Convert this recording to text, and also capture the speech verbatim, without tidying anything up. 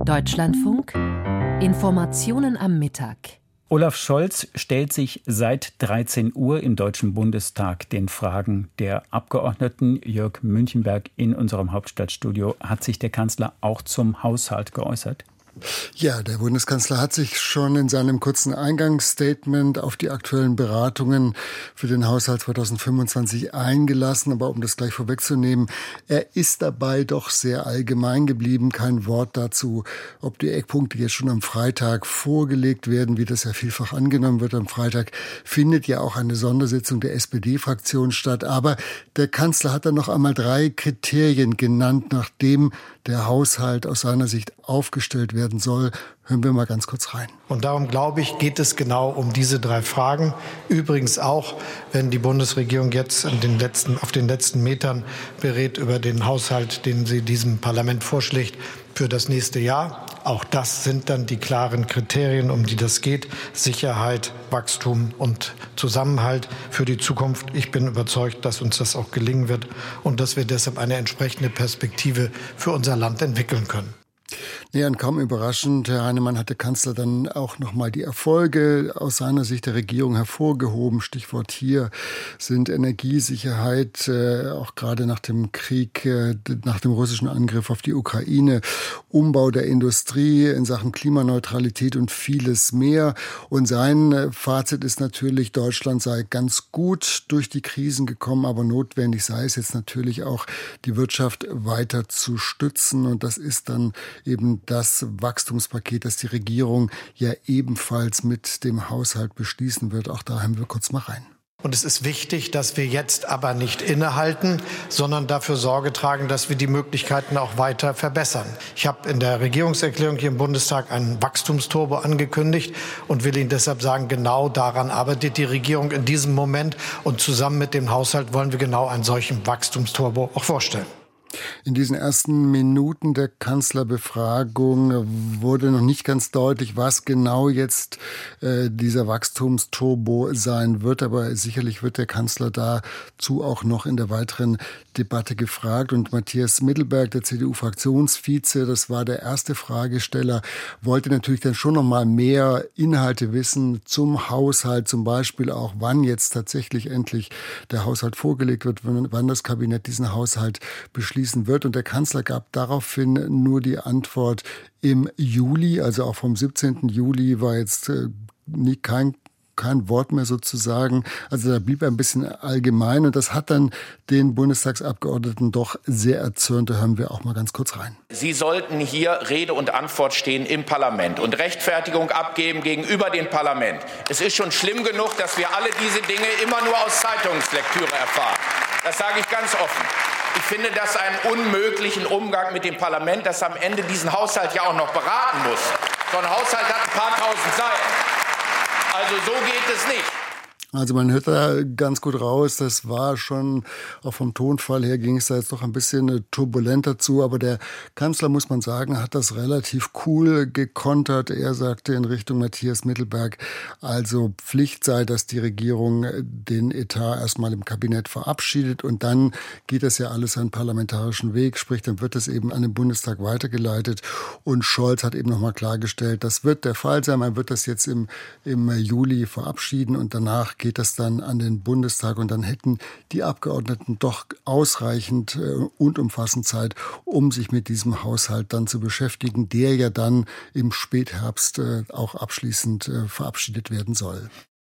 Deutschlandfunk Informationen am Mittag. Olaf Scholz stellt sich seit dreizehn Uhr im Deutschen Bundestag den Fragen der Abgeordneten. Jörg Münchenberg in unserem Hauptstadtstudio. Hat sich der Kanzler auch zum Haushalt geäußert? Ja, der Bundeskanzler hat sich schon in seinem kurzen Eingangsstatement auf die aktuellen Beratungen für den Haushalt zweitausendfünfundzwanzig eingelassen. Aber um das gleich vorwegzunehmen, er ist dabei doch sehr allgemein geblieben. Kein Wort dazu, ob die Eckpunkte jetzt schon am Freitag vorgelegt werden, wie das ja vielfach angenommen wird. Am Freitag findet ja auch eine Sondersitzung der S P D-Fraktion statt. Aber der Kanzler hat dann noch einmal drei Kriterien genannt, nachdem der Haushalt aus seiner Sicht aufgestellt werden soll. Hören wir mal ganz kurz rein. Und darum, glaube ich, geht es genau um diese drei Fragen. Übrigens auch, wenn die Bundesregierung jetzt in den letzten, auf den letzten Metern berät über den Haushalt, den sie diesem Parlament vorschlägt für das nächste Jahr. Auch das sind dann die klaren Kriterien, um die das geht. Sicherheit, Wachstum und Zusammenhalt für die Zukunft. Ich bin überzeugt, dass uns das auch gelingen wird und dass wir deshalb eine entsprechende Perspektive für unser Land entwickeln können. Ja, und kaum überraschend, Herr Heinemann, hat der Kanzler dann auch nochmal die Erfolge aus seiner Sicht der Regierung hervorgehoben. Stichwort hier sind Energiesicherheit, äh, auch gerade nach dem Krieg, äh, nach dem russischen Angriff auf die Ukraine, Umbau der Industrie in Sachen Klimaneutralität und vieles mehr. Und sein äh, Fazit ist natürlich, Deutschland sei ganz gut durch die Krisen gekommen, aber notwendig sei es jetzt natürlich auch, die Wirtschaft weiter zu stützen. Und das ist dann eben das Wachstumspaket, das die Regierung ja ebenfalls mit dem Haushalt beschließen wird. Auch da hören wir kurz mal rein. Und es ist wichtig, dass wir jetzt aber nicht innehalten, sondern dafür Sorge tragen, dass wir die Möglichkeiten auch weiter verbessern. Ich habe in der Regierungserklärung hier im Bundestag einen Wachstumsturbo angekündigt und will Ihnen deshalb sagen, genau daran arbeitet die Regierung in diesem Moment. Und zusammen mit dem Haushalt wollen wir genau einen solchen Wachstumsturbo auch vorstellen. In diesen ersten Minuten der Kanzlerbefragung wurde noch nicht ganz deutlich, was genau jetzt äh, dieser Wachstumsturbo sein wird. Aber sicherlich wird der Kanzler dazu auch noch in der weiteren Debatte gefragt. Und Matthias Mittelberg, der C D U-Fraktionsvize, das war der erste Fragesteller, wollte natürlich dann schon noch mal mehr Inhalte wissen zum Haushalt. Zum Beispiel auch, wann jetzt tatsächlich endlich der Haushalt vorgelegt wird, wann das Kabinett diesen Haushalt beschließt wird. Und der Kanzler gab daraufhin nur die Antwort im Juli, also auch vom siebzehnten Juli war jetzt äh, nie, kein kein Wort mehr sozusagen. Also da blieb er ein bisschen allgemein und das hat dann den Bundestagsabgeordneten doch sehr erzürnt. Da hören wir auch mal ganz kurz rein. Sie sollten hier Rede und Antwort stehen im Parlament und Rechtfertigung abgeben gegenüber dem Parlament. Es ist schon schlimm genug, dass wir alle diese Dinge immer nur aus Zeitungslektüre erfahren. Das sage ich ganz offen. Ich finde das einen unmöglichen Umgang mit dem Parlament, das am Ende diesen Haushalt ja auch noch beraten muss. So ein Haushalt hat ein paar tausend Seiten. Also so geht es nicht. Also man hört da ganz gut raus, das war schon, auch vom Tonfall her ging es da jetzt doch ein bisschen turbulenter zu, aber der Kanzler, muss man sagen, hat das relativ cool gekontert. Er sagte in Richtung Matthias Mittelberg, also Pflicht sei, dass die Regierung den Etat erstmal im Kabinett verabschiedet und dann geht das ja alles einen parlamentarischen Weg, sprich, dann wird es eben an den Bundestag weitergeleitet und Scholz hat eben nochmal klargestellt, das wird der Fall sein, man wird das jetzt im, im Juli verabschieden und danach geht das dann an den Bundestag und dann hätten die Abgeordneten doch ausreichend äh, und umfassend Zeit, um sich mit diesem Haushalt dann zu beschäftigen, der ja dann im Spätherbst äh, auch abschließend äh, verabschiedet werden soll.